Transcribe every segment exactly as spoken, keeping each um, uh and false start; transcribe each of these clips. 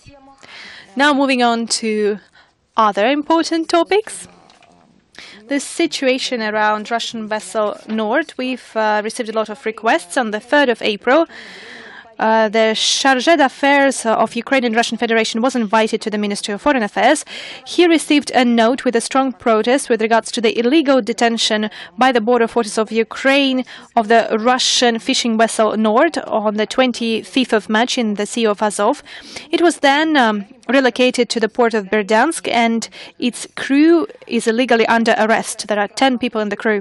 Now moving on to other important topics. The situation around Russian vessel Nord. We've uh, received a lot of requests. On the third of April, uh, the Chargé d'Affaires of Ukraine and Russian Federation was invited to the Ministry of Foreign Affairs. He received a note with a strong protest with regards to the illegal detention by the border forces of Ukraine of the Russian fishing vessel Nord on the twenty-fifth of March in the Sea of Azov. It was then um, relocated to the port of Berdansk, and its crew is illegally under arrest. There are ten people in the crew.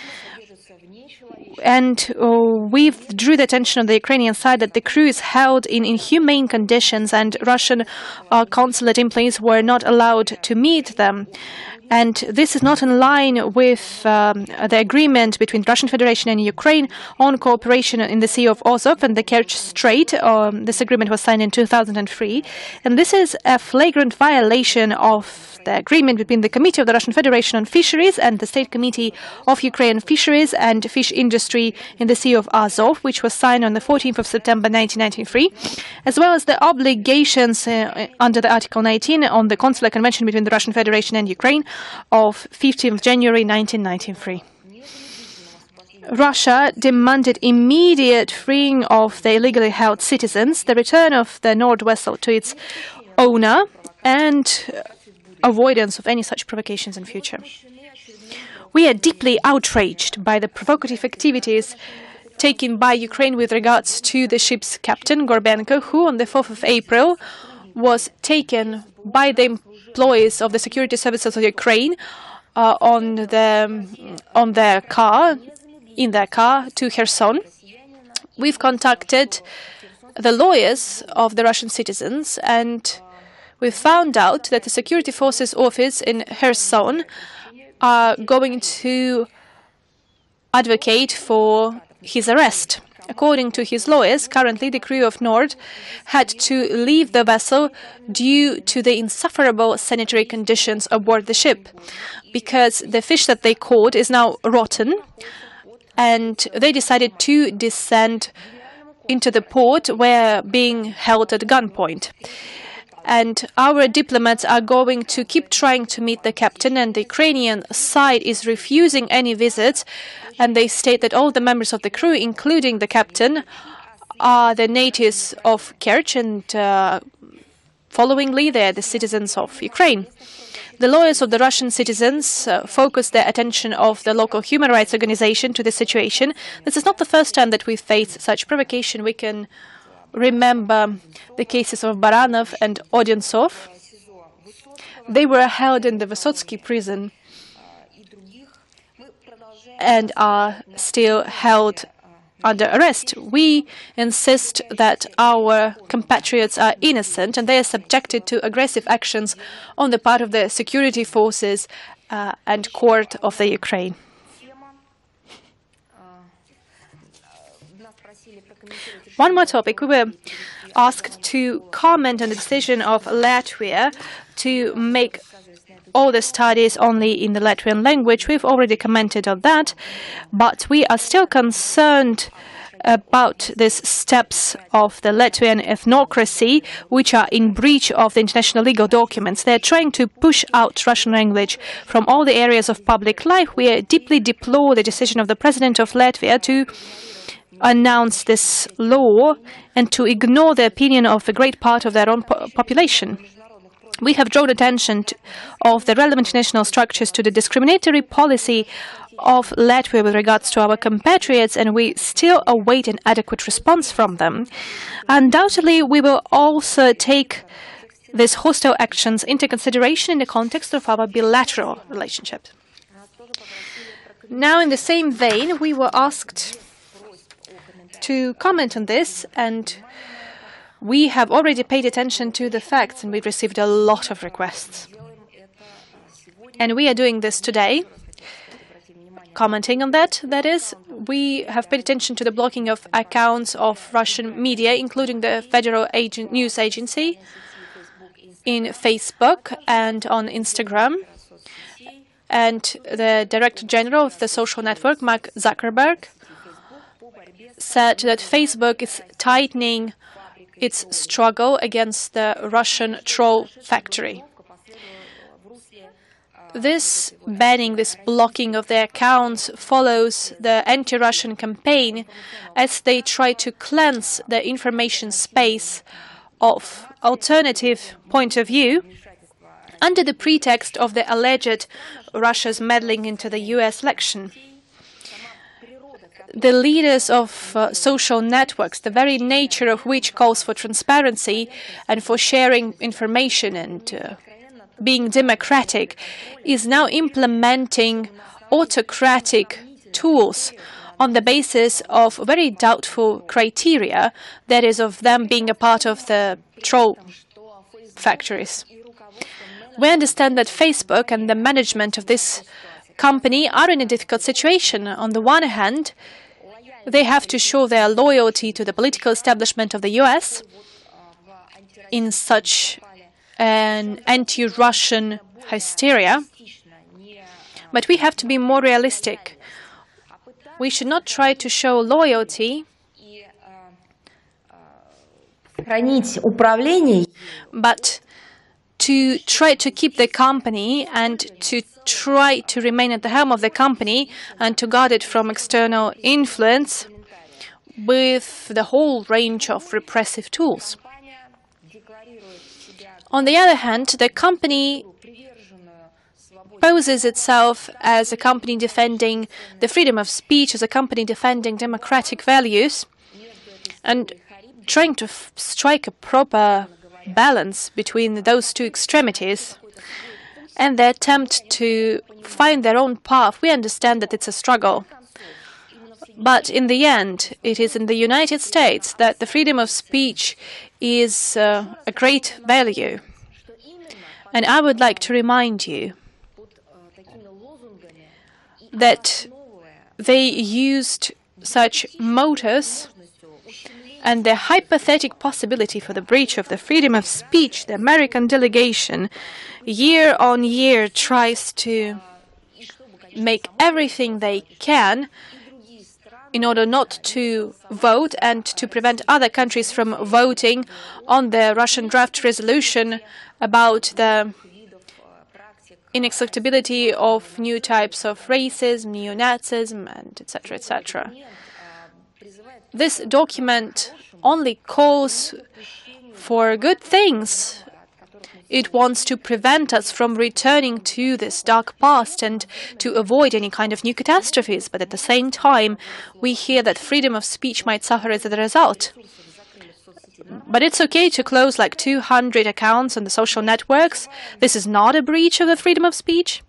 And uh, we drew the attention on the Ukrainian side that the crew is held in inhumane conditions, and Russian uh, consulate employees were not allowed to meet them. And this is not in line with um, the agreement between Russian Federation and Ukraine on cooperation in the Sea of Azov and the Kerch Strait. Um, this agreement was signed in two thousand three. And this is a flagrant violation of the agreement between the Committee of the Russian Federation on Fisheries and the State Committee of Ukraine Fisheries and Fish Industry in the Sea of Azov, which was signed on the fourteenth of September nineteen ninety-three, as well as the obligations uh, under the Article nineteen on the Consular Convention between the Russian Federation and Ukraine of fifteenth of January nineteen ninety-three. Russia demanded immediate freeing of the illegally held citizens, the return of the Nord vessel to its owner, and avoidance of any such provocations in future. We are deeply outraged by the provocative activities taken by Ukraine with regards to the ship's captain, Gorbenko, who on the fourth of April was taken by the employees of the security services of Ukraine uh, on the on their car, in their car to Kherson. We've contacted the lawyers of the Russian citizens, and we found out that the security forces office in Kherson are going to advocate for his arrest. According to his lawyers, currently the crew of Nord had to leave the vessel due to the insufferable sanitary conditions aboard the ship, because the fish that they caught is now rotten, and they decided to descend into the port where being held at gunpoint. And our diplomats are going to keep trying to meet the captain, and the Ukrainian side is refusing any visits, and they state that all the members of the crew, including the captain, are the natives of Kerch, and uh, followingly they are the citizens of Ukraine. The lawyers of the Russian citizens uh, focused their attention of the local human rights organization to the situation. This is not the first time that we face such provocation. We can remember the cases of Baranov and Odintsov. They were held in the Vysotsky prison and are still held under arrest. We insist that our compatriots are innocent and they are subjected to aggressive actions on the part of the security forces uh, and court of the Ukraine. One more topic. We were asked to comment on the decision of Latvia to make all the studies only in the Latvian language. We've already commented on that, but we are still concerned about these steps of the Latvian ethnocracy, which are in breach of the international legal documents. They're trying to push out Russian language from all the areas of public life. We deeply deplore the decision of the President of Latvia to announce this law and to ignore the opinion of a great part of their own po population. We have drawn attention to, of the relevant international structures to the discriminatory policy of Latvia with regards to our compatriots, and we still await an adequate response from them. Undoubtedly, we will also take these hostile actions into consideration in the context of our bilateral relationship. Now, in the same vein, we were asked to comment on this, and we have already paid attention to the facts, and we've received a lot of requests. And we are doing this today, commenting on that. That is, we have paid attention to the blocking of accounts of Russian media, including the Federal Agent News Agency, in Facebook and on Instagram. And the Director General of the social network, Mark Zuckerberg, said that Facebook is tightening its struggle against the Russian troll factory. This banning, this blocking of their accounts follows the anti-Russian campaign as they try to cleanse the information space of alternative point of view under the pretext of the alleged Russia's meddling into the U S election. The leaders of uh, social networks, the very nature of which calls for transparency and for sharing information and uh, being democratic, is now implementing autocratic tools on the basis of very doubtful criteria, that is, of them being a part of the troll factories. We understand that Facebook and the management of this company are in a difficult situation. On the one hand, they have to show their loyalty to the political establishment of the U S in such an anti-Russian hysteria. But we have to be more realistic. We should not try to show loyalty, but to try to keep the company and to try to remain at the helm of the company and to guard it from external influence with the whole range of repressive tools. On the other hand, the company poses itself as a company defending the freedom of speech, as a company defending democratic values, and trying to f strike a proper balance between those two extremities. And they attempt to find their own path. We understand that it's a struggle. But in the end, it is in the United States that the freedom of speech is uh, a great value. And I would like to remind you that they used such motors and the hypothetical possibility for the breach of the freedom of speech. The American delegation year on year tries to make everything they can in order not to vote and to prevent other countries from voting on the Russian draft resolution about the inacceptability of new types of racism, neo-Nazism, and et cetera, et cetera. This document only calls for good things. It wants to prevent us from returning to this dark past and to avoid any kind of new catastrophes. But at the same time, we hear that freedom of speech might suffer as a result. But it's okay to close like two hundred accounts on the social networks. This is not a breach of the freedom of speech.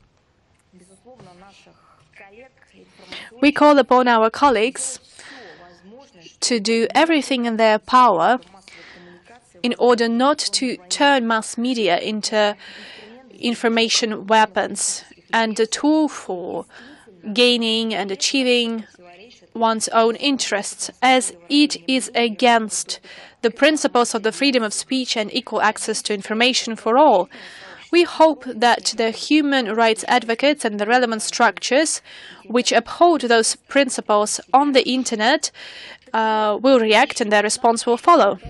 We call upon our colleagues to do everything in their power in order not to turn mass media into information weapons and a tool for gaining and achieving one's own interests, as it is against the principles of the freedom of speech and equal access to information for all. We hope that the human rights advocates and the relevant structures which uphold those principles on the internet uh, will react and their response will follow.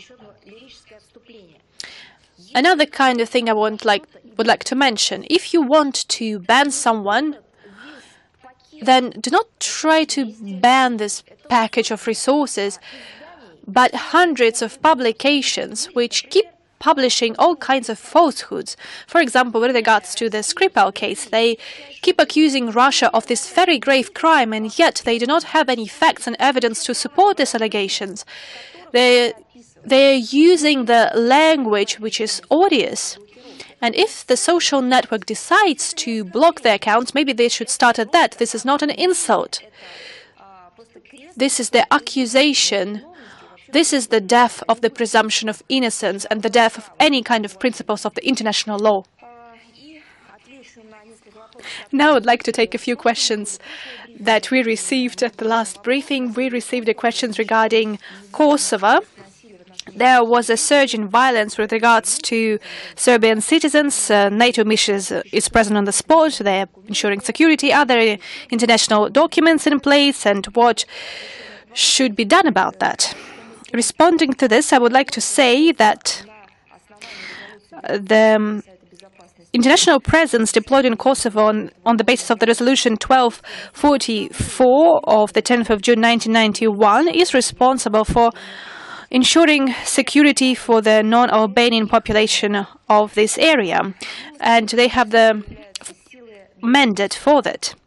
Another kind of thing I would like, would like to mention, if you want to ban someone, then do not try to ban this package of resources, but hundreds of publications which keep publishing all kinds of falsehoods. For example, with regards to the Skripal case, they keep accusing Russia of this very grave crime, and yet they do not have any facts and evidence to support these allegations. They They're using the language which is odious. And if the social network decides to block their accounts, maybe they should start at that. This is not an insult. This is the accusation. This is the death of the presumption of innocence and the death of any kind of principles of the international law. Now I'd like to take a few questions that we received at the last briefing. We received the questions regarding Kosovo. There was a surge in violence with regards to Serbian citizens. Uh, NATO mission is present on the spot. They are ensuring security. Are there international documents in place? And what should be done about that? Responding to this, I would like to say that the um, international presence deployed in Kosovo on, on the basis of the resolution twelve forty-four of the tenth of June nineteen ninety-one is responsible for ensuring security for the non-Albanian population of this area, and they have the mandate for that.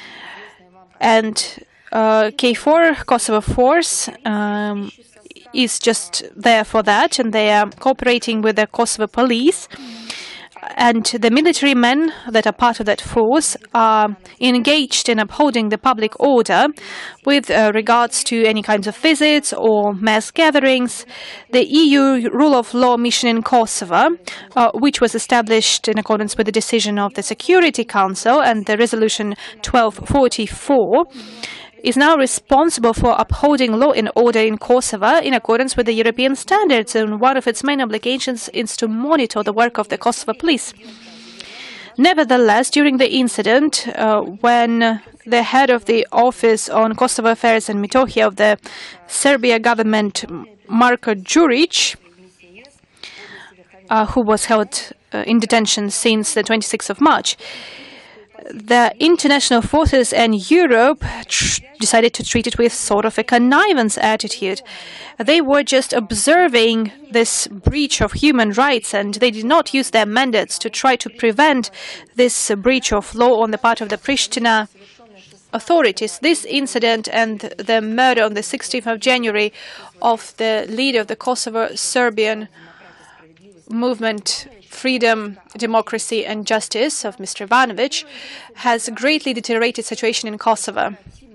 And uh, K four Kosovo Force um, is just there for that, and they are cooperating with the Kosovo police. And the military men that are part of that force are engaged in upholding the public order with uh, regards to any kinds of visits or mass gatherings. The E U rule of law mission in Kosovo, uh, which was established in accordance with the decision of the Security Council and the resolution twelve forty-four, is now responsible for upholding law and order in Kosovo in accordance with the European standards, and one of its main obligations is to monitor the work of the Kosovo police. Nevertheless, during the incident, uh, when the head of the Office on Kosovo Affairs and Metohija of the Serbia government, Marko Đurić, uh, who was held uh, in detention since the twenty-sixth of March, the international forces and Europe tr decided to treat it with sort of a connivance attitude. They were just observing this breach of human rights, and they did not use their mandates to try to prevent this uh, breach of law on the part of the Pristina authorities. This incident and the murder on the sixteenth of January of the leader of the Kosovo Serbian movement, Freedom, Democracy and Justice, of Mister Ivanović, has greatly deteriorated the situation in Kosovo.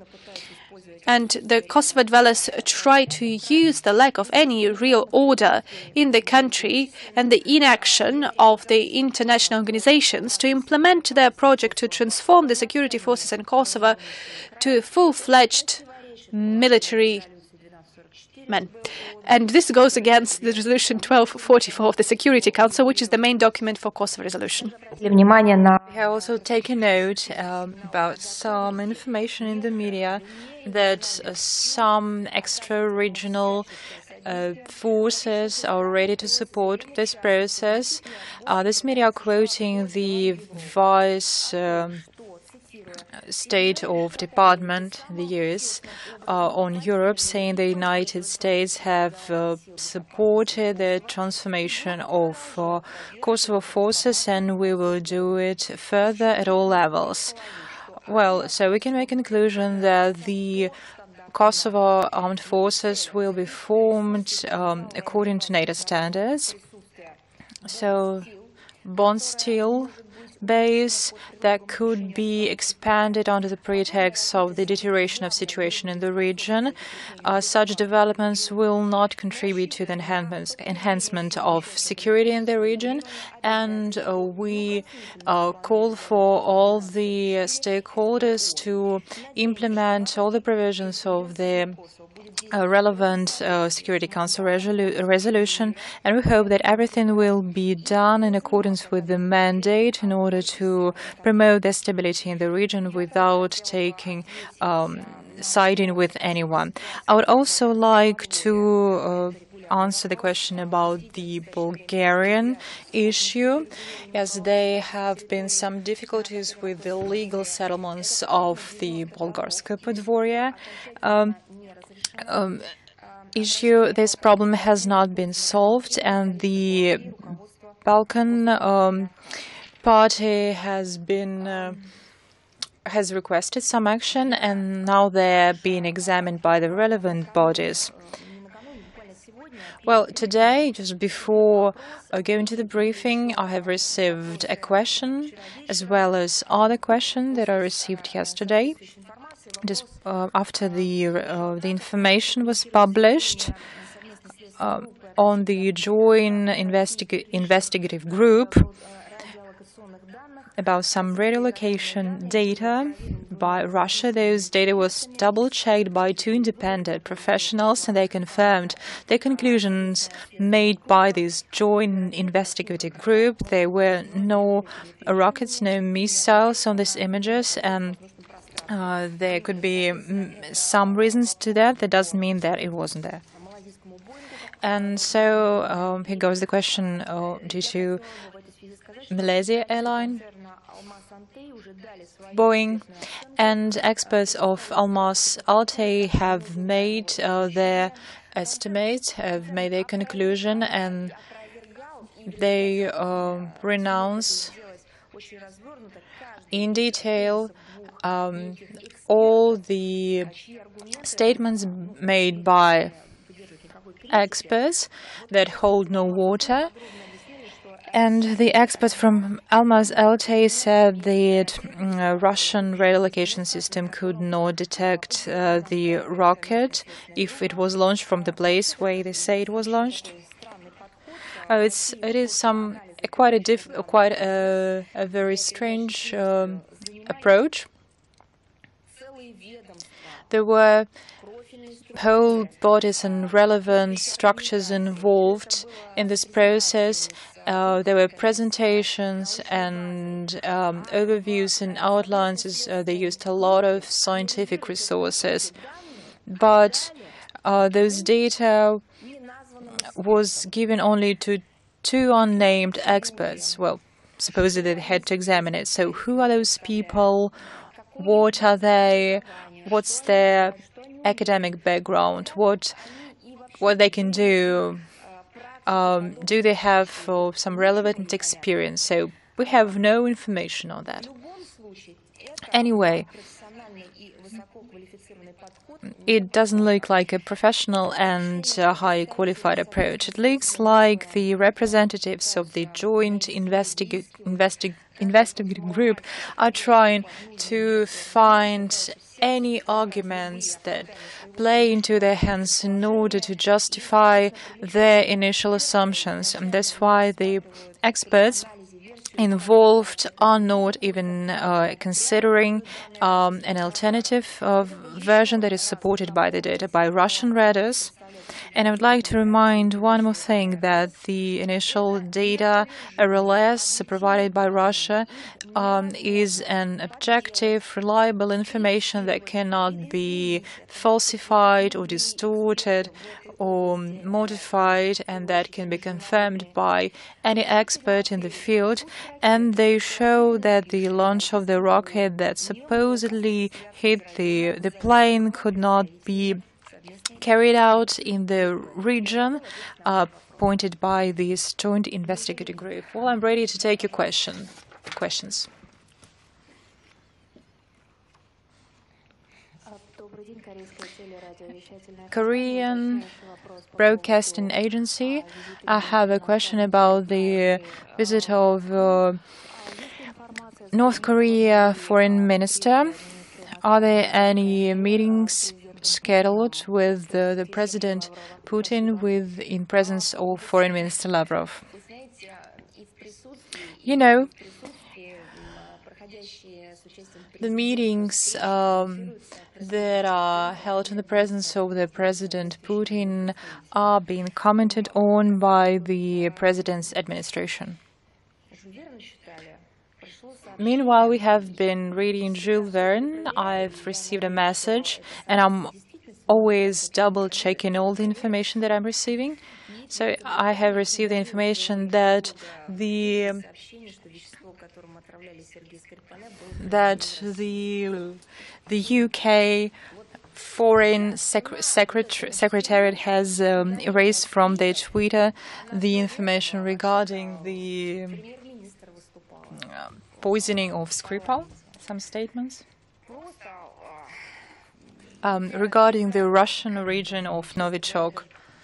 And the Kosovo dwellers try to use the lack of any real order in the country and the inaction of the international organizations to implement their project to transform the security forces in Kosovo to full-fledged military men. And this goes against the resolution twelve forty-four of the Security Council, which is the main document for Kosovo resolution. We have also taken note um, about some information in the media that uh, some extra-regional uh, forces are ready to support this process. Uh, this media are quoting the vice um, State of Department in the U S uh, on Europe, saying the United States have uh, supported the transformation of uh, Kosovo forces, and we will do it further at all levels. Well, so we can make a conclusion that the Kosovo armed forces will be formed um, according to NATO standards. So, bond steel base that could be expanded under the pretext of the deterioration of situation in the region. Uh, such developments will not contribute to the enhancement of security in the region, and uh, we uh, call for all the stakeholders to implement all the provisions of the Uh, relevant uh, Security Council resolu resolution, and we hope that everything will be done in accordance with the mandate in order to promote the stability in the region without taking um, siding with anyone. I would also like to uh, answer the question about the Bulgarian issue, as there have been some difficulties with the legal settlements of the Bolgarska Podvorje Um, Um, issue. This problem has not been solved, and the Balkan um, party has been uh, has requested some action, and now they're being examined by the relevant bodies. Well, today, just before uh, going to the briefing, I have received a question, as well as other questions that I received yesterday. Just uh, after the uh, the information was published uh, on the joint investiga investigative group about some radio location data by Russia. Those data was double-checked by two independent professionals, and they confirmed the conclusions made by this joint investigative group. There were no rockets, no missiles on these images, and Uh, there could be mm, some reasons to that. That doesn't mean that it wasn't there. And so um, here goes the question uh, due to Malaysia Airline, Boeing, and experts of Almas Altay have made uh, their estimate, have made their conclusion, and they uh, renounce in detail um, all the statements made by experts that hold no water. And the experts from Almaz Altay said that uh, Russian relocation system could not detect uh, the rocket if it was launched from the place where they say it was launched. Uh, it's it is some uh, quite a diff, uh, quite a, a very strange um, approach. There were whole bodies and relevant structures involved in this process. Uh, there were presentations and um, overviews and outlines. Uh, they used a lot of scientific resources, but uh, those data was given only to two unnamed experts. Well, supposedly they had to examine it. So who are those people? What are they? What's their academic background? What what they can do? Um, do they have uh, some relevant experience? So we have no information on that. Anyway, it doesn't look like a professional and uh, highly qualified approach. It looks like the representatives of the joint investiga investi investigative group are trying to find any arguments that play into their hands in order to justify their initial assumptions. And that's why the experts involved are not even uh, considering um, an alternative uh, version that is supported by the data by Russian radars. And I would like to remind one more thing, that the initial data R L S provided by Russia um, is an objective, reliable information that cannot be falsified or distorted or modified, and that can be confirmed by any expert in the field. And they show that the launch of the rocket that supposedly hit the, the plane could not be carried out in the region uh, pointed by this joint investigative group. Well, I'm ready to take your question, questions. Korean Broadcasting Agency. I have a question about the visit of uh, North Korea Foreign Minister. Are there any meetings scheduled with the, the President Putin with in presence of Foreign Minister Lavrov? You know, the meetings um, that are held in the presence of the President Putin are being commented on by the President's administration. Meanwhile, we have been reading Jules Verne. I've received a message, and I'm always double-checking all the information that I'm receiving. So I have received the information that the that the the U K Foreign Sec Secretary Secretariat has um, erased from their Twitter the information regarding the uh, poisoning of Skripal, some statements. Um, regarding the Russian origin of Novichok.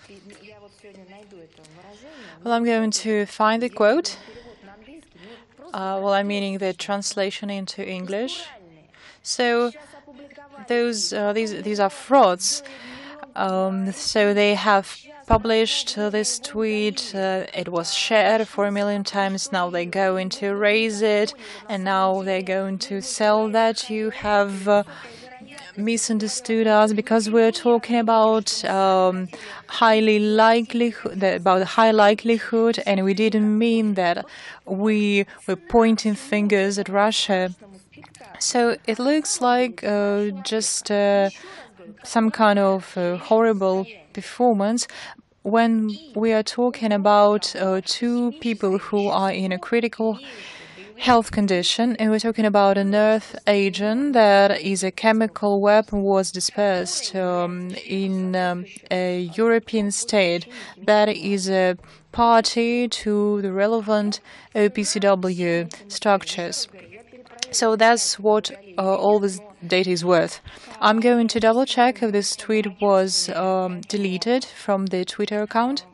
Well, I'm going to find the quote. Uh, well, I'm meaning the translation into English. So those uh, these these are frauds. Um, so they have published uh, this tweet. Uh, it was shared four million times. Now they're going to erase it, and now they're going to sell that. You have uh, misunderstood us because we're talking about um, highly likelihood, about high likelihood, and we didn't mean that. We were pointing fingers at Russia. So it looks like uh, just uh, some kind of uh, horrible performance. when we are talking about uh, two people who are in a critical health condition, and we're talking about an earth agent that is a chemical weapon was dispersed um, in um, a European state that is a party to the relevant O P C W structures. So that's what uh, all this data is worth. I'm going to double check if this tweet was um, deleted from the Twitter account.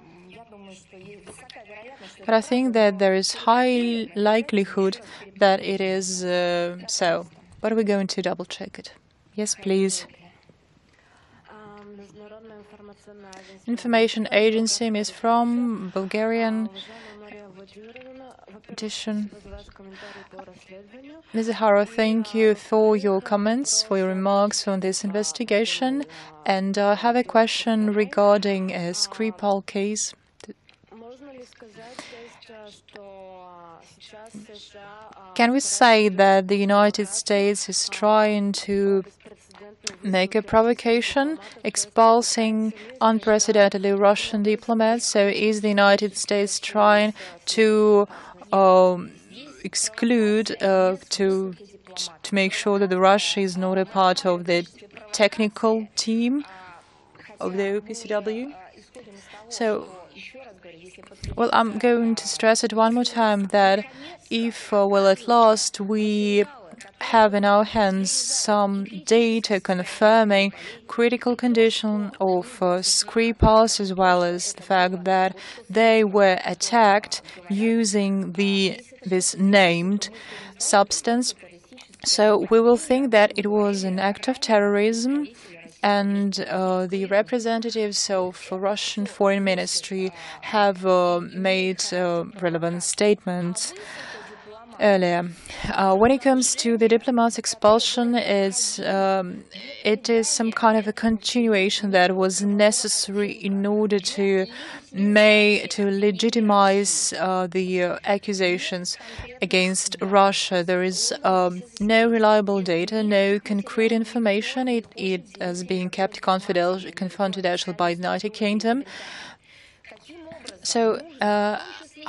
But I think that there is high likelihood that it is uh, so. But we're going to double check it. Yes, please. Information agency is from Bulgarian edition. Miz Zahara, thank you for your comments, for your remarks on this investigation. And I have a question regarding a Skripal case. Can we say that the United States is trying to make a provocation, expulsing unprecedentedly Russian diplomats? So is the United States trying to um, exclude, uh, to to make sure that the Russia is not a part of the technical team of the O P C W? So, well, I'm going to stress it one more time that if, uh, well, at last we have in our hands some data confirming critical condition of uh, Skripals, as well as the fact that they were attacked using the this named substance, so we will think that it was an act of terrorism. And uh, the representatives of Russian Foreign Ministry have uh, made uh, relevant statements earlier. Uh, when it comes to the diplomats' expulsion, it's, um, it is some kind of a continuation that was necessary in order to may to legitimize uh, the uh, accusations against Russia. There is um, no reliable data, no concrete information. It, it is being kept confidential, confidential by the United Kingdom. So. Uh,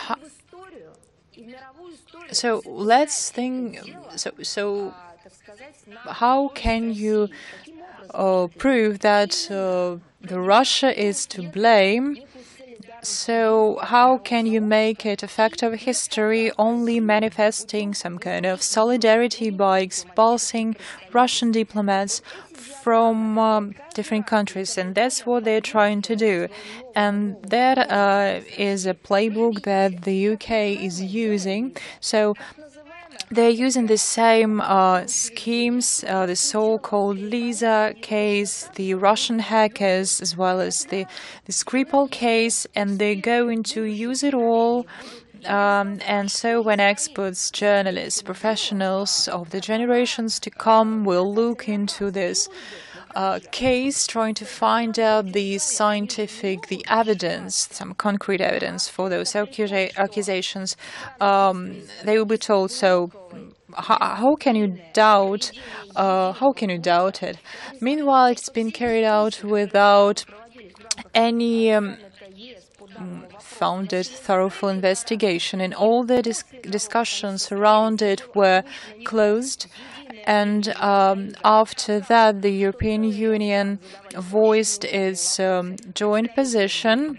So let's think. So, so how can you uh, prove that uh, the Russia is to blame? So how can you make it a fact of history only manifesting some kind of solidarity by expulsing Russian diplomats from um, different countries? And that's what they're trying to do. And that uh, is a playbook that the U K is using. So they're using the same uh, schemes, uh, the so-called Lisa case, the Russian hackers, as well as the, the Skripal case, and they're going to use it all. Um, and so when experts, journalists, professionals of the generations to come will look into this uh, case, trying to find out the scientific, the evidence, some concrete evidence for those accusa accusations, um, they will be told, so how, how can you doubt, uh, how can you doubt it? Meanwhile, it's been carried out without any um, founded, thorough investigation, and all the dis discussions around it were closed. And um, after that, the European Union voiced its um, joint position,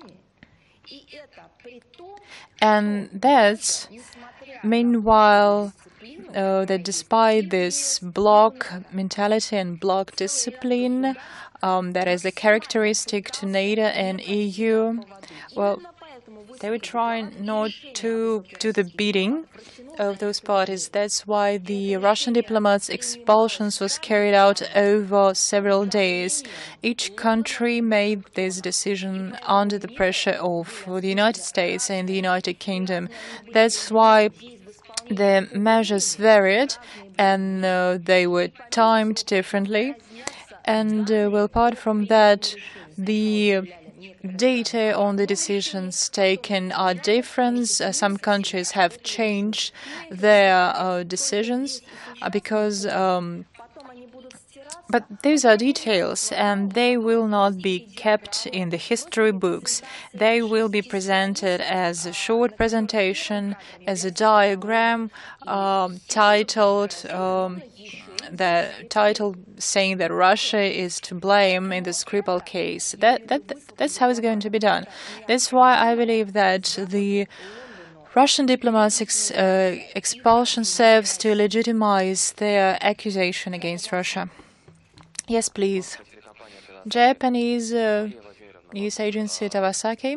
and that's meanwhile uh, that despite this bloc mentality and bloc discipline um, that is a characteristic to NATO and E U, well, they were trying not to do the beating of those parties. That's why the Russian diplomats' expulsions was carried out over several days. Each country made this decision under the pressure of the United States and the United Kingdom. That's why the measures varied, and uh, they were timed differently. And uh, well, apart from that, the data on the decisions taken are different. Uh, some countries have changed their uh, decisions uh, because um, But those are details, and they will not be kept in the history books. They will be presented as a short presentation, as a diagram um, titled um, the title saying that Russia is to blame in the Skripal case. That, that that's how it's going to be done. That's why I believe that the Russian diplomats' ex, uh, expulsion serves to legitimize their accusation against Russia. Yes, please. Japanese uh, news agency Tawasaki.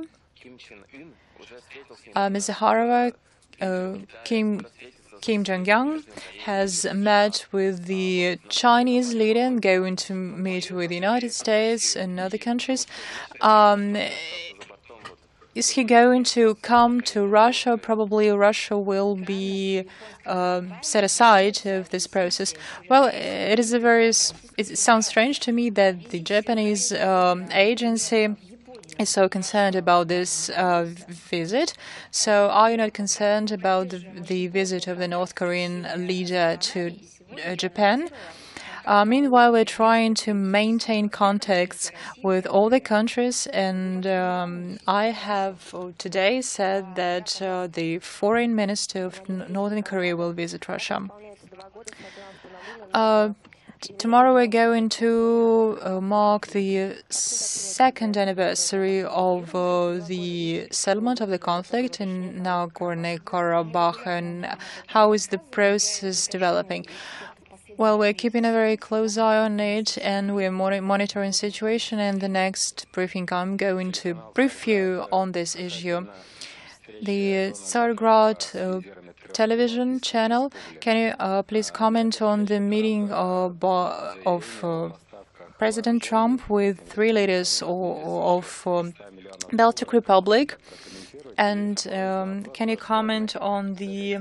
Uh, Miz Zaharova, uh, Kim Kim Jong-un has met with the Chinese leader and going to meet with the United States and other countries. Um, is he going to come to Russia? Probably Russia will be um, set aside of this process. Well, it is a very. It sounds strange to me that the Japanese um, agency is so concerned about this uh, visit. So are you not concerned about the, the visit of the North Korean leader to uh, Japan? Uh, meanwhile, we're trying to maintain contacts with all the countries, and um, I have today said that uh, the foreign minister of Northern Korea will visit Russia. Uh, Tomorrow we're going to uh, mark the second anniversary of uh, the settlement of the conflict in Nagorno-Karabakh, and how is the process developing? Well, we're keeping a very close eye on it, and we're monitoring the situation, and the next briefing I'm going to brief you on this issue. The Tsargrad uh, television channel, can you uh, please comment on the meeting uh, of uh, President Trump with three leaders of um, Baltic Republic? And um, can you comment on the,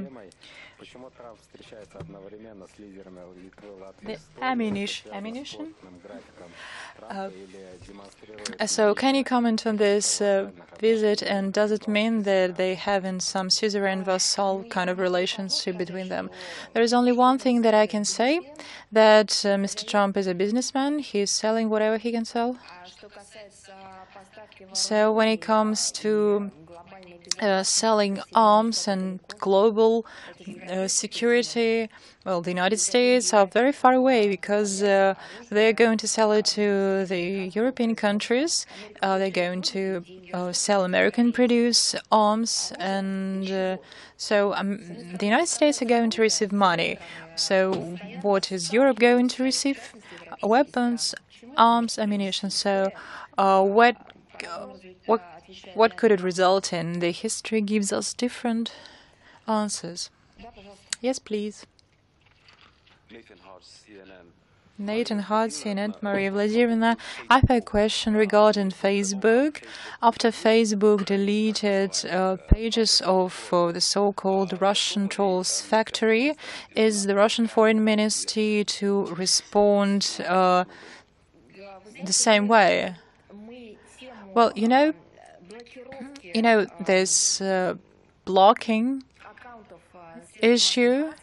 the ammunition? ammunition? Uh, so can you comment on this uh, visit, and does it mean that they have in some suzerain vassal kind of relationship between them? There is only one thing that I can say, that uh, Mister Trump is a businessman. He is selling whatever he can sell. So when it comes to uh, selling arms and global uh, security, well, the United States are very far away, because uh, they're going to sell it to the European countries. Uh, they're going to uh, sell American-produced arms, and uh, so um, the United States are going to receive money. So what is Europe going to receive? Weapons, arms, ammunition. So uh, what, uh, what, what could it result in? The history gives us different answers. Yes, please. Nathan Hart, C N N, Maria Vladimirovna. I have a question regarding Facebook. After Facebook deleted uh, pages of uh, the so-called Russian Trolls Factory, is the Russian Foreign Ministry to respond uh, the same way? Well, you know, you know, this uh, blocking issue.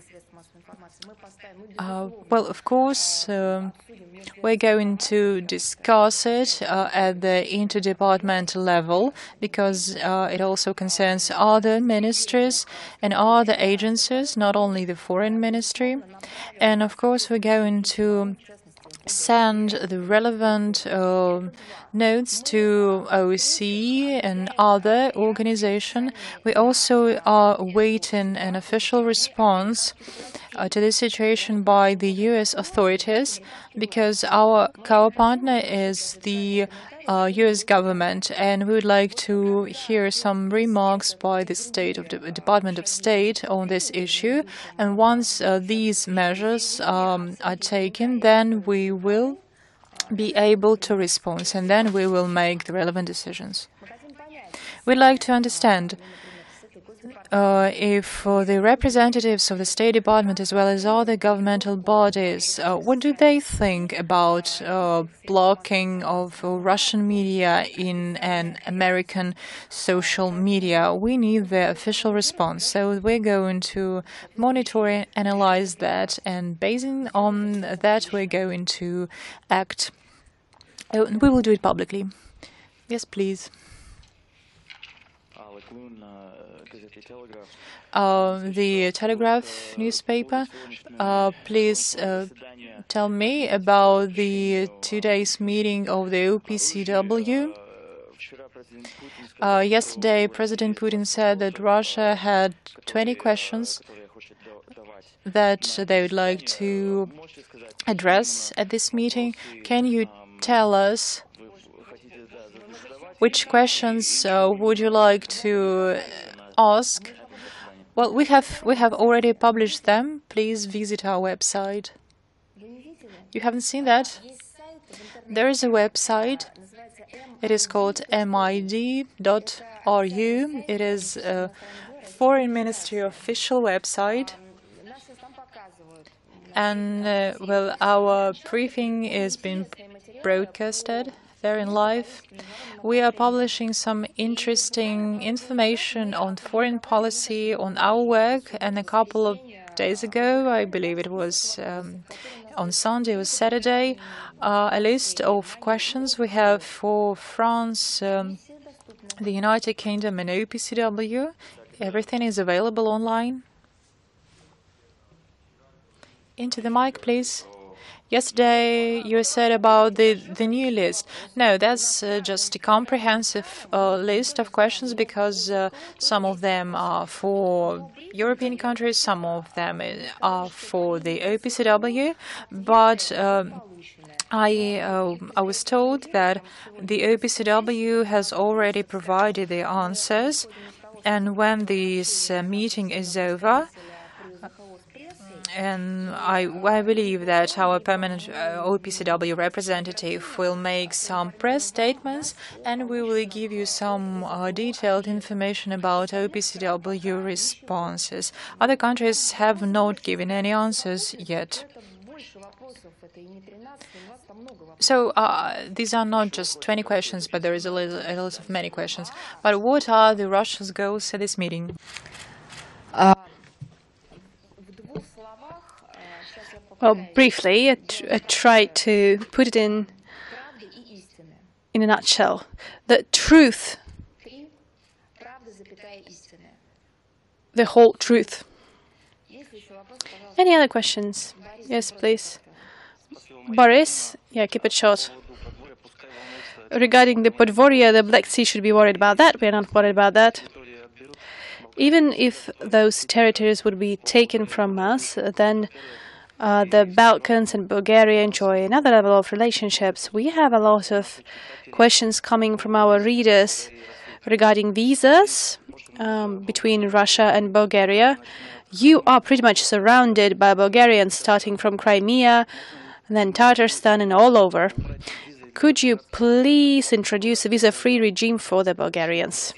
Uh, well, of course, um, we're going to discuss it uh, at the interdepartmental level, because uh, it also concerns other ministries and other agencies, not only the foreign ministry. And of course, we're going to send the relevant uh, notes to O E C and other organizations. We also are awaiting an official response uh, to this situation by the U S authorities, because our co-partner is the uh, U S government, and we would like to hear some remarks by the State of the Department of State on this issue. And once uh, these measures um, are taken, then we will be able to respond, and then we will make the relevant decisions. We'd like to understand uh, if uh, the representatives of the State Department as well as other governmental bodies, uh, what do they think about uh, blocking of uh, Russian media in an American social media? We need the official response. So we're going to monitor and analyze that, and basing on that, we're going to act. Uh, we will do it publicly. Yes, please. Uh, the Telegraph newspaper, uh, please uh, tell me about the two days meeting of the O P C W. Uh, yesterday, President Putin said that Russia had twenty questions that they would like to address at this meeting. Can you tell us which questions uh, would you like to ask? Well, we have we have already published them. Please visit our website. You haven't seen that? There is a website. It is called M I D dot R U. It is a Foreign Ministry official website. And, uh, well, our briefing is being broadcasted there in live. We are publishing some interesting information on foreign policy, on our work, and a couple of days ago, I believe it was um, on Sunday or Saturday, uh, a list of questions we have for France, um, the United Kingdom, and O P C W. Everything is available online. Into the mic, please. Yesterday, you said about the, the new list. No, that's uh, just a comprehensive uh, list of questions, because uh, some of them are for European countries, some of them are for the O P C W. But um, I, uh, I was told that the O P C W has already provided the answers, and when this uh, meeting is over, and I, I believe that our permanent uh, O P C W representative will make some press statements, and we will give you some uh, detailed information about O P C W responses. Other countries have not given any answers yet. So uh, these are not just twenty questions, but there is a little, a lot of many questions. But what are the Russia's goals at this meeting? Uh Well, briefly, I, tr I tried to put it in in a nutshell. The truth, the whole truth. Any other questions? Yes, please. Boris? Yeah, keep it short. Regarding the Podvorye, the Black Sea, should be worried about that. We are not worried about that. Even if those territories would be taken from us, then Uh, the Balkans and Bulgaria enjoy another level of relationships. We have a lot of questions coming from our readers regarding visas um, between Russia and Bulgaria. You are pretty much surrounded by Bulgarians, starting from Crimea, and then Tatarstan, and all over. Could you please introduce a visa-free regime for the Bulgarians?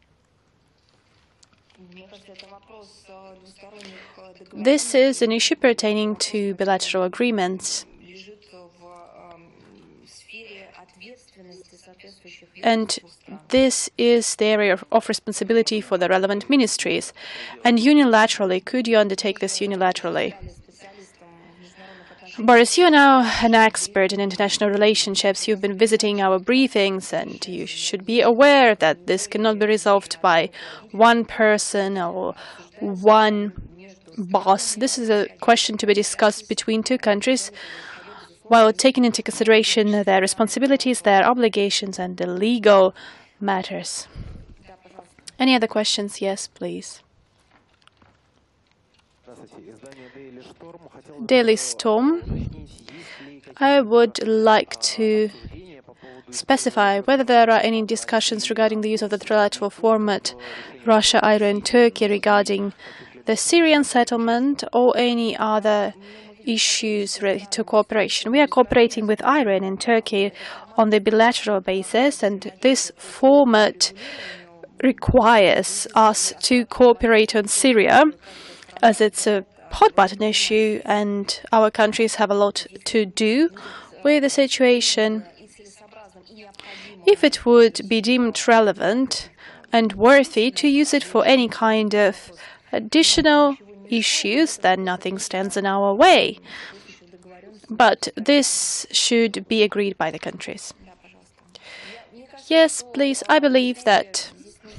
This is an issue pertaining to bilateral agreements. And this is the area of responsibility for the relevant ministries. And unilaterally, could you undertake this unilaterally? Boris, you are now an expert in international relationships. You've been visiting our briefings, and you should be aware that this cannot be resolved by one person or one boss. This is a question to be discussed between two countries, while taking into consideration their responsibilities, their obligations, and the legal matters. Any other questions? Yes, please. Daily Storm. I would like to specify whether there are any discussions regarding the use of the trilateral format, Russia, Iran, Turkey, regarding the Syrian settlement or any other issues related to cooperation. We are cooperating with Iran and Turkey on the bilateral basis, and this format requires us to cooperate on Syria, as it's a hot button issue and our countries have a lot to do with the situation. If it would be deemed relevant and worthy to use it for any kind of additional issues, then nothing stands in our way. But this should be agreed by the countries. Yes, please. I believe that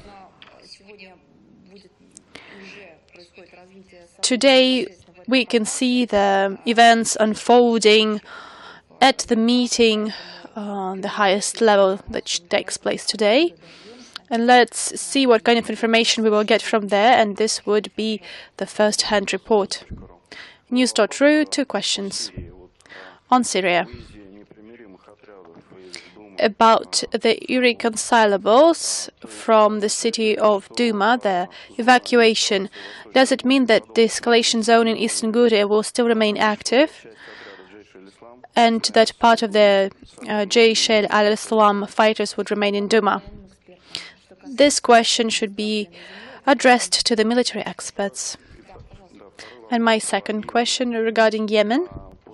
today we can see the events unfolding at the meeting on the highest level that takes place today. And let's see what kind of information we will get from there, and this would be the first-hand report. News dot r u, two questions on Syria. About the irreconcilables from the city of Duma, the evacuation. Does it mean that the escalation zone in eastern Guria will still remain active and that part of the uh, Jaish al-Islam fighters would remain in Duma? This question should be addressed to the military experts. And my second question regarding Yemen.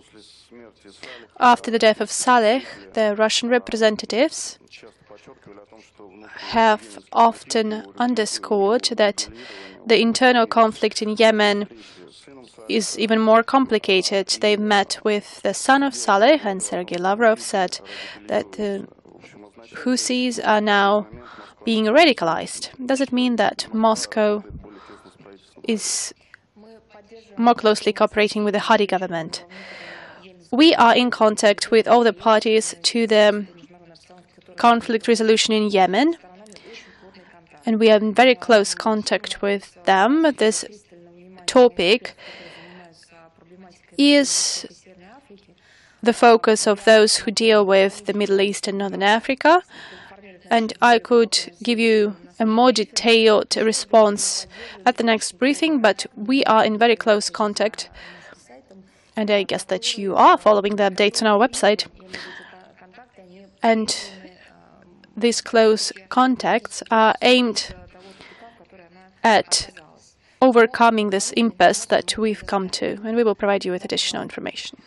After the death of Saleh, the Russian representatives have often underscored that the internal conflict in Yemen is even more complicated. They've met with the son of Saleh, and Sergei Lavrov said that the Houthis are now being radicalized. Does it mean that Moscow is more closely cooperating with the Hadi government? We are in contact with all the parties to the conflict resolution in Yemen, and we are in very close contact with them. This topic is the focus of those who deal with the Middle East and Northern Africa, and I could give you a more detailed response at the next briefing, but we are in very close contact. And I guess that you are following the updates on our website. And these close contacts are aimed at overcoming this impasse that we've come to, and we will provide you with additional information.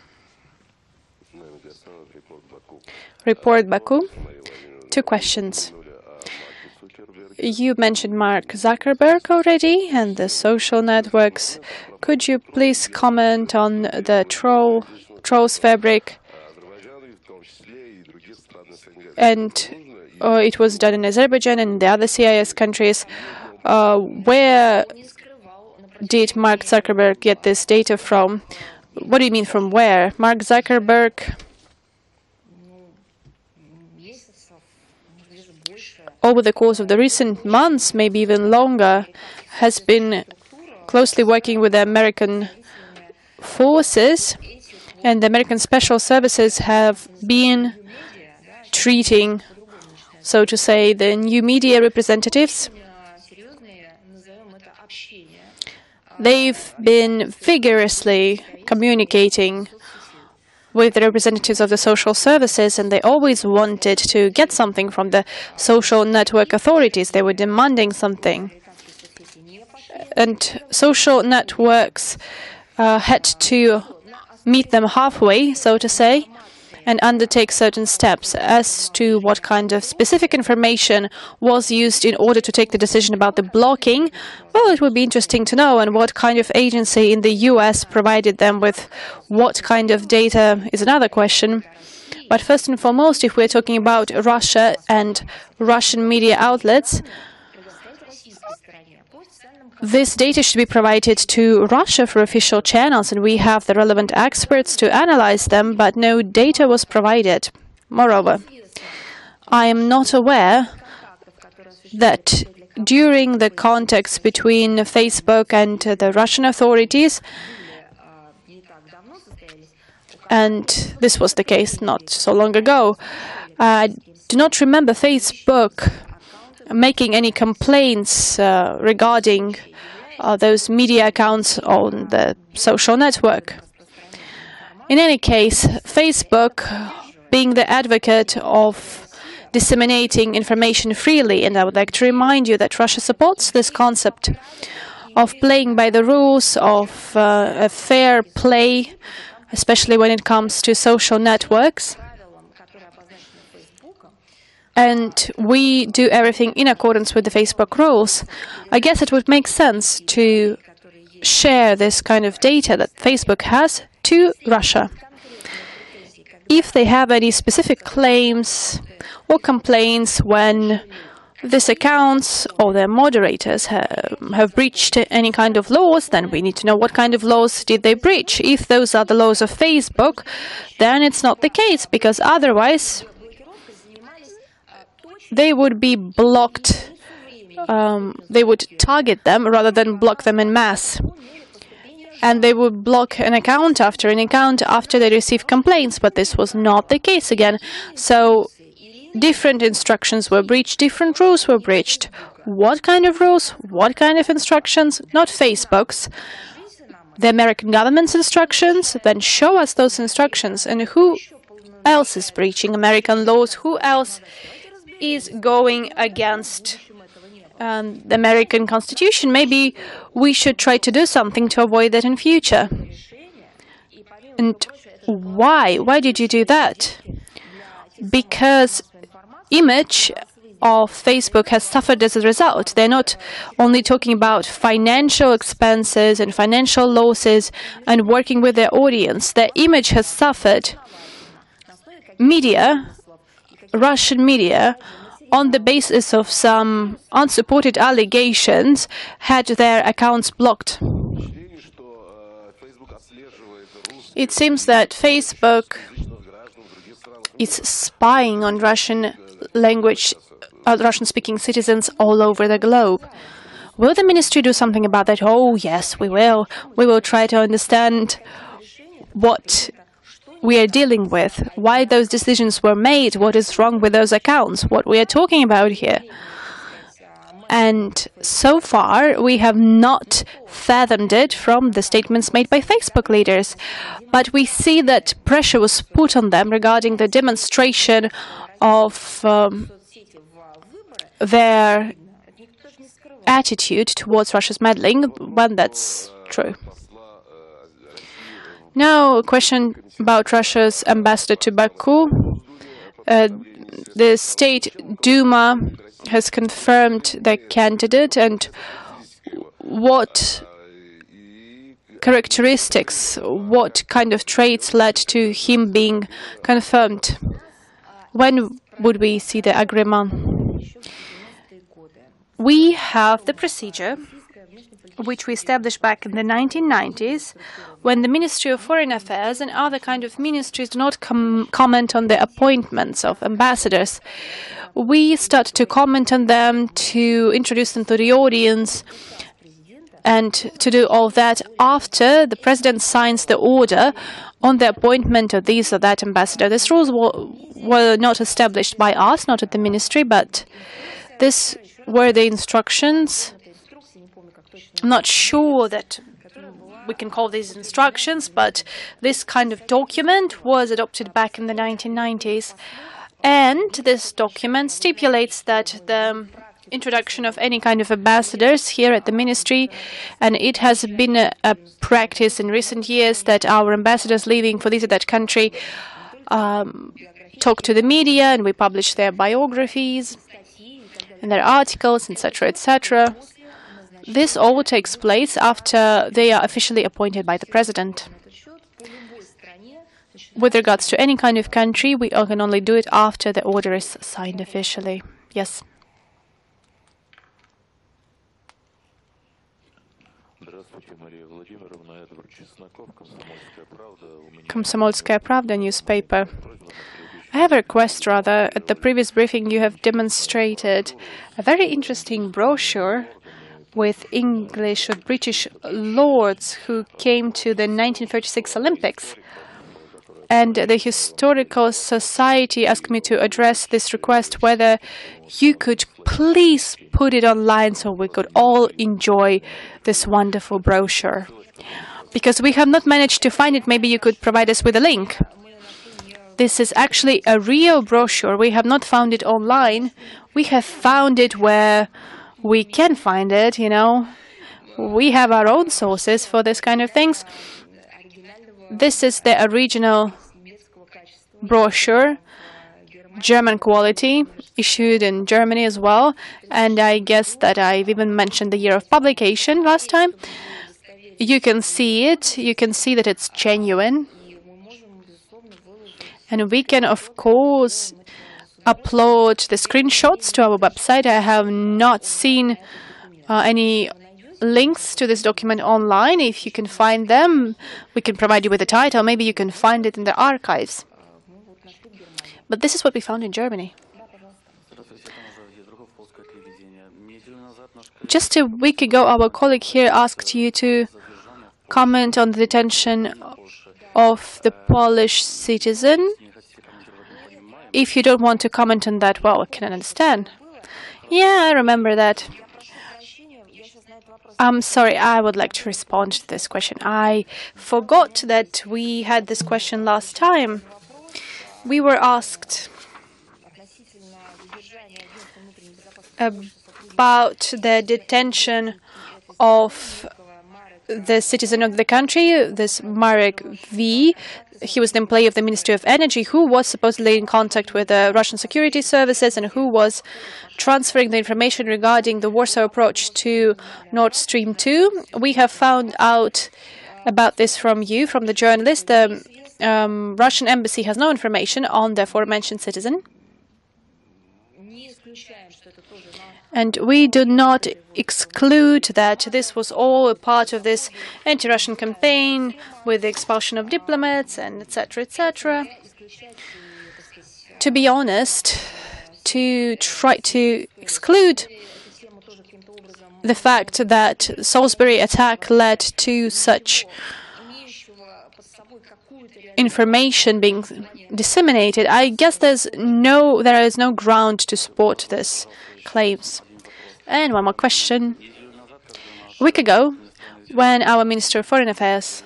Report Baku. Two questions. You mentioned Mark Zuckerberg already and the social networks. Could you please comment on the troll, Trolls Fabric? And uh, it was done in Azerbaijan and the other C I S countries. Uh, where did Mark Zuckerberg get this data from? What do you mean from where? Mark Zuckerberg, over the course of the recent months, maybe even longer, has been closely working with the American forces, and the American special services have been treating, so to say, the new media representatives. They've been vigorously communicating with the representatives of the social services, and they always wanted to get something from the social network authorities. They were demanding something. And social networks uh, had to meet them halfway, so to say, and undertake certain steps. As to what kind of specific information was used in order to take the decision about the blocking, well, it would be interesting to know, and what kind of agency in the U S provided them with what kind of data is another question. But first and foremost, if we're talking about Russia and Russian media outlets, this data should be provided to Russia for official channels, and we have the relevant experts to analyze them, but no data was provided. Moreover, I am not aware that during the contacts between Facebook and the Russian authorities, and this was the case not so long ago, I do not remember Facebook making any complaints uh, regarding uh, those media accounts on the social network. In any case, Facebook, being the advocate of disseminating information freely. And I would like to remind you that Russia supports this concept of playing by the rules of uh, a fair play, especially when it comes to social networks. And we do everything in accordance with the Facebook rules. I guess it would make sense to share this kind of data that Facebook has to Russia. If they have any specific claims or complaints when these accounts or their moderators have, have breached any kind of laws, then we need to know what kind of laws did they breach. If those are the laws of Facebook, then it's not the case, because otherwise they would be blocked, um, they would target them rather than block them en masse. And they would block an account after an account after they receive complaints, but this was not the case again. So different instructions were breached, different rules were breached. What kind of rules? What kind of instructions? Not Facebook's. The American government's instructions. Then show us those instructions. And who else is breaching American laws? Who else is going against um, the American Constitution? Maybe we should try to do something to avoid that in future. And why? Why did you do that? Because image of Facebook has suffered as a result. They're not only talking about financial expenses and financial losses and working with their audience. Their image has suffered. Media, Russian media, on the basis of some unsupported allegations, had their accounts blocked. It seems that Facebook is spying on Russian language, uh, Russian-speaking citizens all over the globe. Will the ministry do something about that? Oh, yes, we will. We will try to understand what we are dealing with, why those decisions were made, what is wrong with those accounts, what we are talking about here. And so far, we have not fathomed it from the statements made by Facebook leaders. But we see that pressure was put on them regarding the demonstration of um, their attitude towards Russia's meddling, when that's true. Now, a question about Russia's ambassador to Baku. Uh, the State Duma has confirmed their candidate, and what characteristics, what kind of traits led to him being confirmed? When would we see the agreement? We have the procedure which we established back in the nineteen nineties, when the Ministry of Foreign Affairs and other kind of ministries do not com comment on the appointments of ambassadors. We start to comment on them, to introduce them to the audience, and to do all that after the president signs the order on the appointment of this or that ambassador. These rules were, were not established by us, not at the ministry, but these were the instructions. I'm not sure that we can call these instructions, but this kind of document was adopted back in the nineteen nineties. And this document stipulates that the introduction of any kind of ambassadors here at the ministry, and it has been a, a practice in recent years that our ambassadors leaving for this or that country um, talk to the media, and we publish their biographies and their articles, et cetera, et cetera. This all takes place after they are officially appointed by the president. With regards to any kind of country, we can only do it after the order is signed officially. Yes. Komsomolskaya Pravda newspaper. I have a request, rather. At the previous briefing, you have demonstrated a very interesting brochure with English or British lords who came to the nineteen thirty-six Olympics. And the Historical Society asked me to address this request, whether you could please put it online so we could all enjoy this wonderful brochure. Because we have not managed to find it, maybe you could provide us with a link. This is actually a real brochure. We have not found it online. We have found it where we can find it, you know. We have our own sources for this kind of things. This is the original brochure, German quality, issued in Germany as well. And I guess that I've even mentioned the year of publication last time. You can see it. You can see that it's genuine. And we can, of course, upload the screenshots to our website. I have not seen uh, any links to this document online. If you can find them, we can provide you with the title. Maybe you can find it in the archives. But this is what we found in Germany. Just a week ago, our colleague here asked you to comment on the detention of the Polish citizen. If you don't want to comment on that, well, I can understand. Yeah, I remember that. I'm sorry, I would like to respond to this question. I forgot that we had this question last time. We were asked about the detention of the citizen of the country, this Marek V. He was the employee of the Ministry of Energy who was supposedly in contact with the Russian security services and who was transferring the information regarding the Warsaw approach to Nord Stream two. We have found out about this from you, from the journalist. The um, Russian embassy has no information on the aforementioned citizen. And we do not exclude that this was all a part of this anti-Russian campaign with the expulsion of diplomats and et cetera, et cetera. To be honest, to try to exclude the fact that Salisbury attack led to such information being disseminated, I guess there's no, there is no ground to support this claims. And one more question. A week ago, when our Minister of Foreign Affairs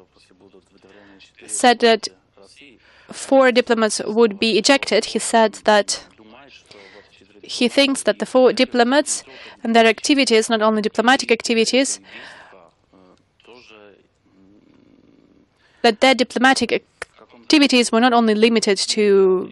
said that four diplomats would be ejected, he said that he thinks that the four diplomats and their activities, not only diplomatic activities, that their diplomatic activities were not only limited to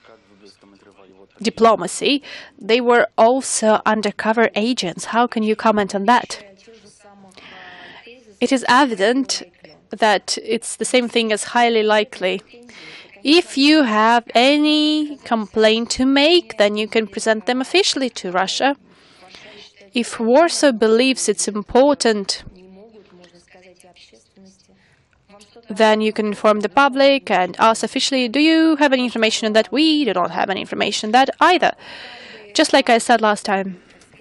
diplomacy, they were also undercover agents. How can you comment on that? It is evident that it's the same thing as highly likely. If you have any complaint to make, then you can present them officially to Russia. If Warsaw believes it's important, then you can inform the public and ask officially, do you have any information on that? We do not have any information on that either. Just like I said last time,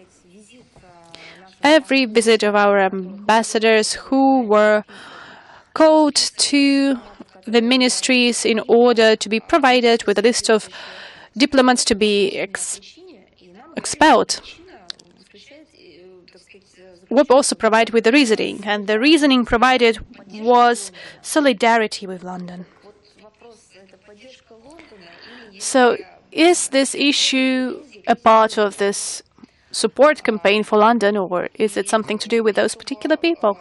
every visit of our ambassadors who were called to the ministries in order to be provided with a list of diplomats to be ex expelled, were also provided with the reasoning, and the reasoning provided was solidarity with London. So, is this issue a part of this support campaign for London, or is it something to do with those particular people?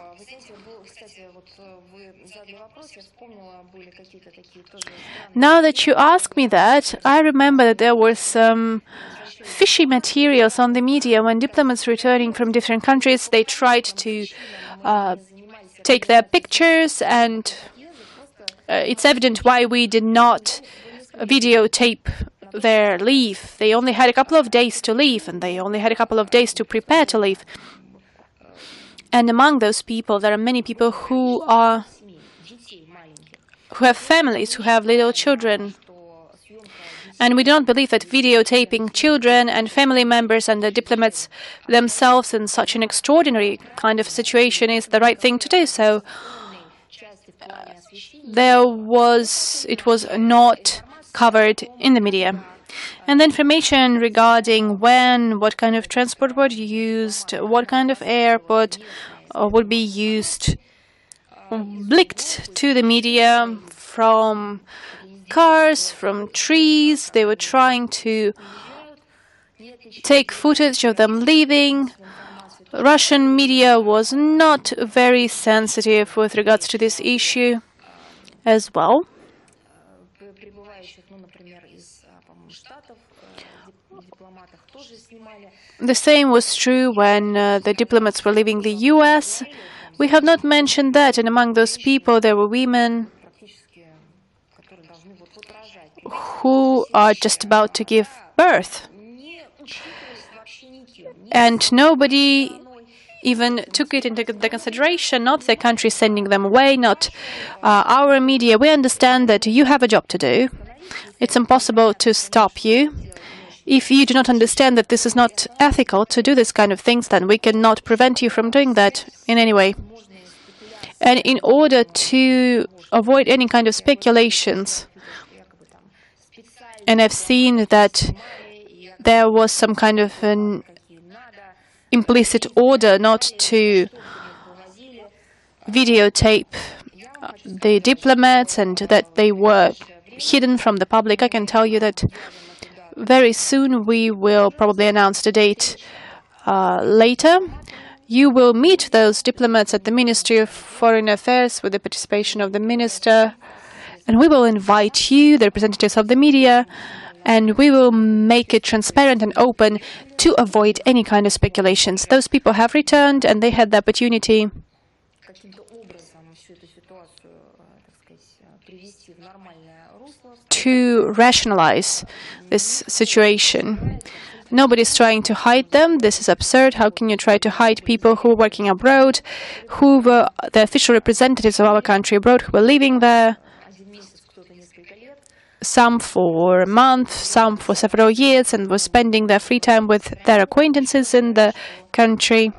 Now that you ask me that, I remember that there were some fishy materials on the media when diplomats returning from different countries, they tried to uh, take their pictures, and uh, it's evident why we did not videotape their leave. They only had a couple of days to leave, and they only had a couple of days to prepare to leave. And among those people, there are many people who are who have families, who have little children. And we do not believe that videotaping children and family members and the diplomats themselves in such an extraordinary kind of situation is the right thing to do. So uh, there was, it was not covered in the media. And the information regarding when, what kind of transport would be used, what kind of airport uh, would be used, leaked to the media from cars, from trees. They were trying to take footage of them leaving. Russian media was not very sensitive with regards to this issue as well. The same was true when uh, the diplomats were leaving the U S. We have not mentioned that, and among those people there were women who are just about to give birth. And nobody even took it into the consideration, not the country sending them away, not uh, our media. We understand that you have a job to do. It's impossible to stop you. If you do not understand that this is not ethical to do this kind of things, then we cannot prevent you from doing that in any way. And in order to avoid any kind of speculations, and I've seen that there was some kind of an implicit order not to videotape the diplomats and that they were hidden from the public. I can tell you that very soon we will probably announce the date uh, later. You will meet those diplomats at the Ministry of Foreign Affairs with the participation of the minister, and we will invite you, the representatives of the media, and we will make it transparent and open to avoid any kind of speculations. Those people have returned and they had the opportunity to rationalize this situation. Nobody's trying to hide them. This is absurd. How can you try to hide people who are working abroad, who were the official representatives of our country abroad, who were living there, some for a month, some for several years, and were spending their free time with their acquaintances in the country?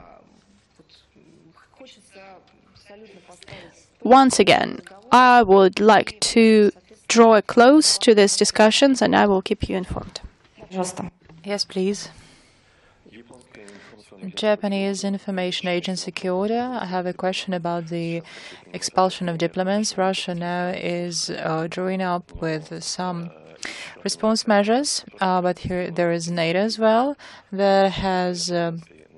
Once again, I would like to draw a close to these discussions, and I will keep you informed. Yes, please. Japanese Information Agency Kyoto. I have a question about the expulsion of diplomats. Russia now is uh, drawing up with some response measures, uh, but here there is NATO as well that has uh,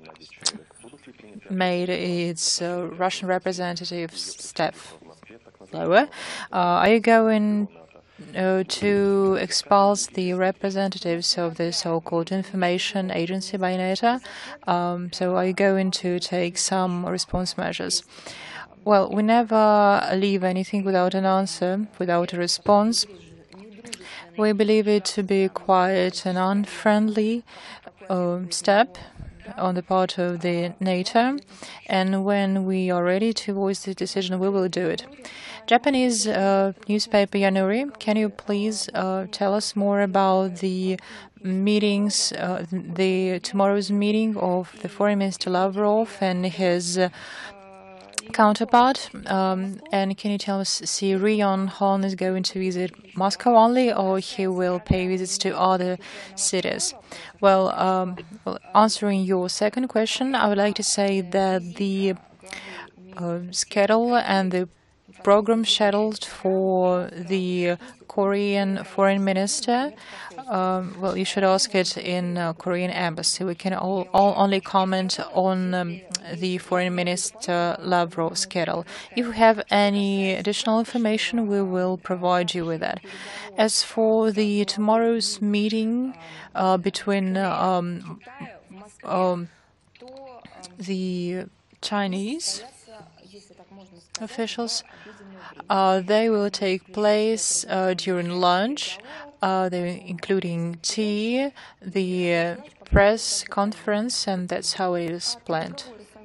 made its uh, Russian representative step lower. Uh, are you going Uh, to expulse the representatives of the so-called information agency by NATO? Um, so are you going to take some response measures? Well, we never leave anything without an answer, without a response. We believe it to be quite an unfriendly uh, step on the part of the NATO, and when we are ready to voice the decision, we will do it. Japanese uh, newspaper Yanuri, can you please uh, tell us more about the meetings, uh, the tomorrow's meeting of the Foreign Minister Lavrov and his uh, counterpart? Um, and can you tell us, see, Ri Yong Ho is going to visit Moscow only, or he will pay visits to other cities? Well, um, well, answering your second question, I would like to say that the uh, schedule and the program scheduled for the Korean foreign minister, um, well, you should ask it in uh, Korean embassy. We can all, all only comment on um, the foreign minister Lavrov schedule. If you have any additional information, we will provide you with that. As for the tomorrow's meeting uh, between um, um, the Chinese officials, Uh, they will take place uh, during lunch, uh, including tea, the uh, press conference, and that's how it is planned.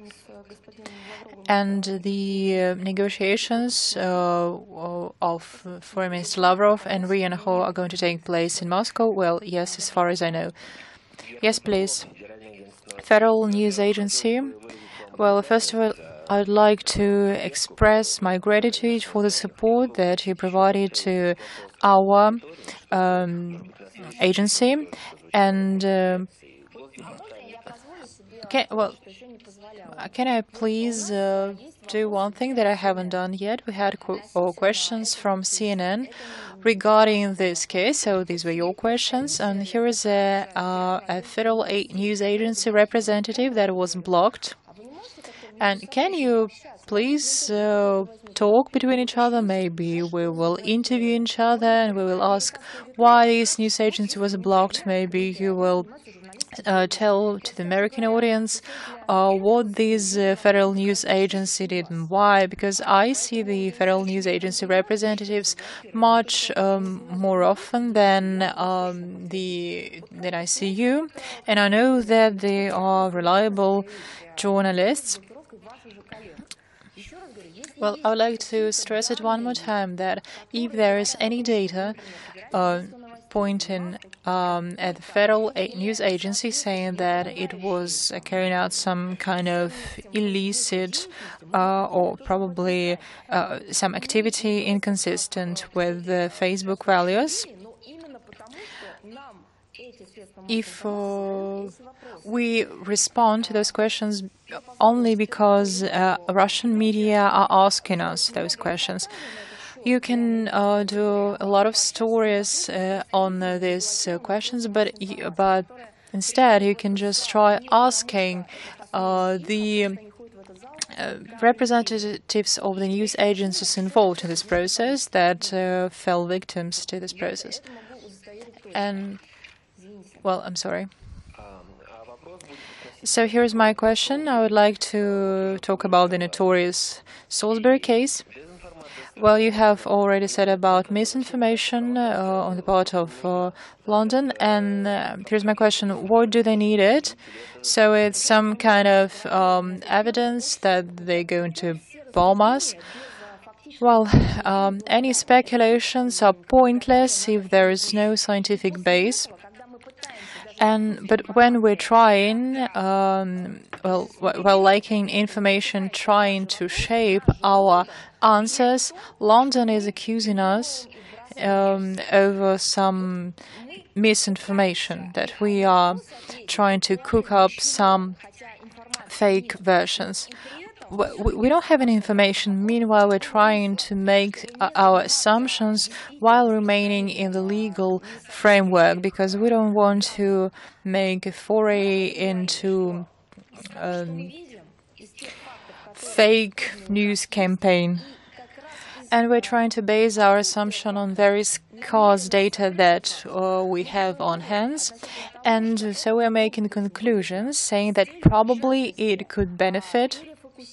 And the uh, negotiations uh, of Foreign Minister Lavrov and Ri Yong Ho are going to take place in Moscow? Well, yes, as far as I know. Yes, please. Federal News Agency. Well, first of all, I'd like to express my gratitude for the support that you provided to our um, agency, and uh, can, well, uh, can I please uh, do one thing that I haven't done yet? We had qu uh, questions from C N N regarding this case. So these were your questions. And here is a, uh, a federal news agency representative that was blocked. And can you please uh, talk between each other? Maybe we will interview each other and we will ask why this news agency was blocked. Maybe you will uh, tell to the American audience uh, what this uh, federal news agency did and why. Because I see the federal news agency representatives much um, more often than um, the than I see you, and I know that they are reliable journalists. Well, I would like to stress it one more time that if there is any data uh, pointing um, at the federal news agency saying that it was uh, carrying out some kind of illicit uh, or probably uh, some activity inconsistent with the Facebook values, if uh, we respond to those questions only because uh, Russian media are asking us those questions. You can uh, do a lot of stories uh, on uh, these uh, questions, but but instead you can just try asking uh, the uh, representatives of the news agencies involved in this process that uh, fell victims to this process. And well, I'm sorry. So here's my question. I would like to talk about the notorious Salisbury case. Well, you have already said about misinformation uh, on the part of uh, London, and uh, here's my question. What do they need it? So it's some kind of um, evidence that they're going to bomb us? Well, um, any speculations are pointless if there is no scientific base. And but when we're trying, um, well, while liking information, trying to shape our answers, London is accusing us um, over some misinformation, that we are trying to cook up some fake versions. We don't have any information. Meanwhile, we're trying to make our assumptions while remaining in the legal framework, because we don't want to make a foray into um, fake news campaign. And we're trying to base our assumption on very scarce data that uh, we have on hands. And so we're making conclusions saying that probably it could benefit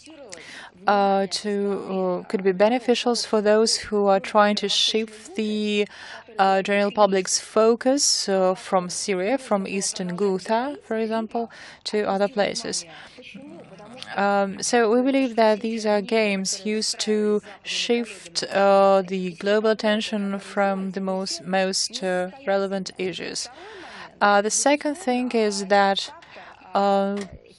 Uh, to uh, could be beneficial for those who are trying to shift the uh, general public's focus uh, from Syria, from eastern Ghouta, for example, to other places. Um, so we believe that these are games used to shift uh, the global attention from the most most uh, relevant issues. Uh, the second thing is that Uh,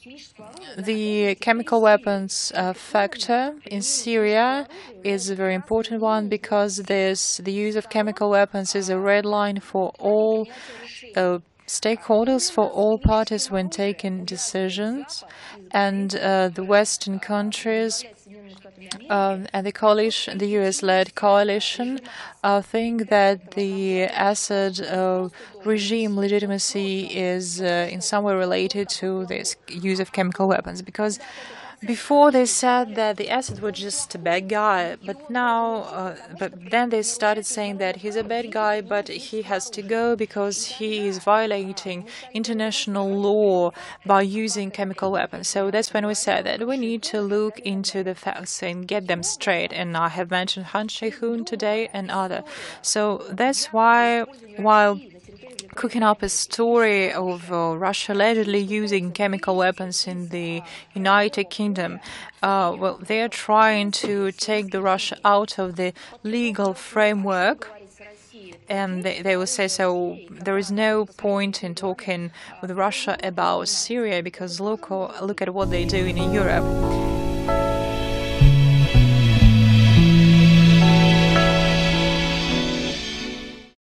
the chemical weapons uh, factor in Syria is a very important one, because this, the use of chemical weapons is a red line for all uh, stakeholders, for all parties when taking decisions. And uh, the Western countries Um, and the coalition, the U S-led coalition, uh, think that the Assad uh, regime legitimacy is uh, in some way related to this use of chemical weapons, because before they said that the Assad was just a bad guy, but now, uh, but then they started saying that he's a bad guy, but he has to go because he is violating international law by using chemical weapons. So that's when we said that we need to look into the facts and get them straight. And I have mentioned Han Shehun today and other. So that's why, while cooking up a story of uh, Russia allegedly using chemical weapons in the United Kingdom, uh, well, they are trying to take the Russia out of the legal framework. And they, they will say, so there is no point in talking with Russia about Syria, because look, look at what they do in Europe.